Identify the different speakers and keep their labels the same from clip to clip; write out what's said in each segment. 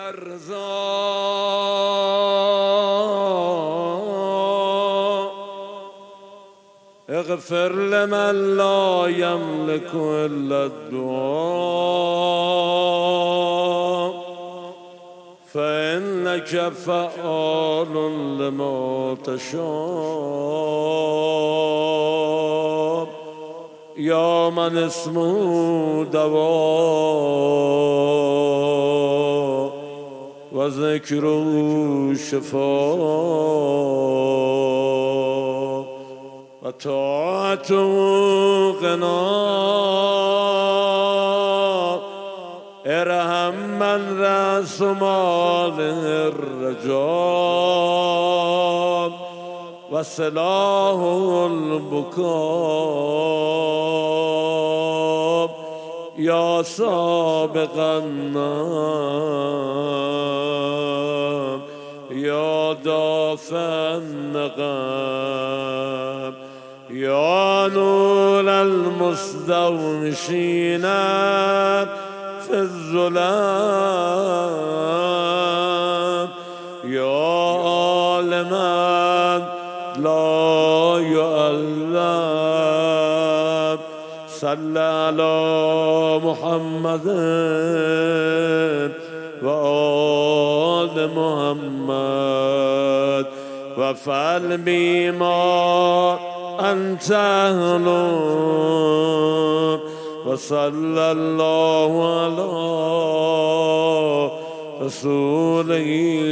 Speaker 1: رضا اغفر لمن لا يملك إلا الدعاء فإنك فعال لما تشاء يا من اسمه دواء وذكره شفاء وطاعته غناء ارحم من رأس ماله الرجاء وسلاه البكاء يا سابق النام يا دافع النقم يا نور المستوحشين في الظلام يا عالما لا يعلم صل على محمد وآل محمد وفعل بما أنت أهله وصلى الله على رسوله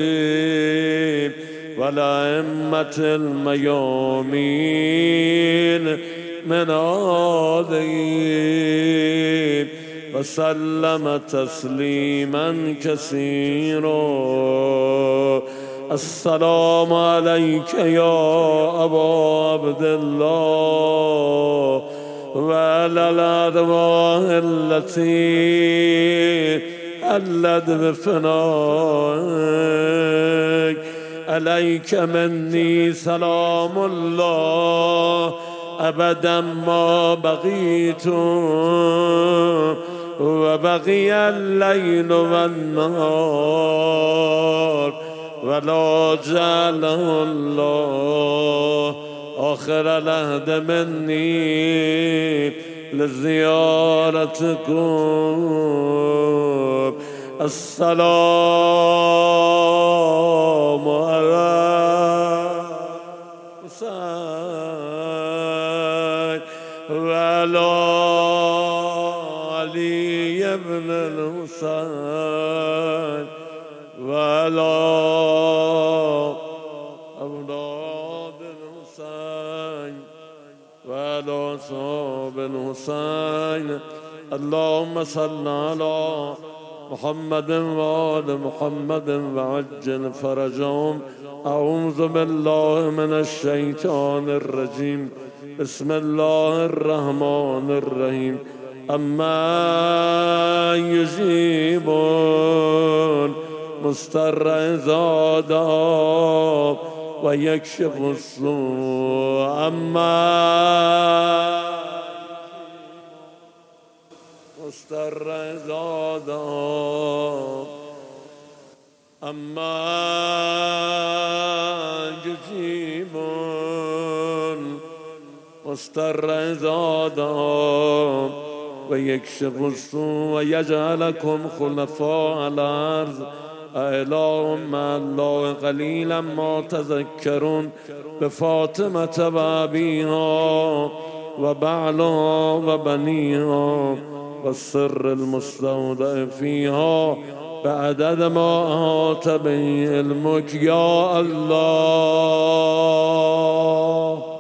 Speaker 1: والأئمة الميامين من آله وسلم تسليما كثيرا. السلام عليك يا أبا عبد الله وعلى الأرواح التي حلت بفنائك عليك مني سلام الله أبدا ما بقيت وبقي الليل والنهار ولا جعله الله آخر العهد مني لزيارتكم. السلام على حسين وعلى علي بن الحسين وعلى أولاد الحسين وعلى أصحاب الحسين. اللهم صل على محمد وآل محمد وعجل فرجهم. أعوذ بالله من الشيطان الرجيم. بسم الله الرحمن الرحيم. أما يجيبون مضطر إذا دعا ويكشف السوء. أما مضطر إذا دعا أما يجيبون مضطر إذا دعا ويكشف السوء ويجعلكم خلفاء الأرض أإله مع الله قليلا ما تذكرون. بفاطمة وأبيها وبعلها وبنيها والسر المستودع فيها بعدد ما أحاط به علمك يا الله.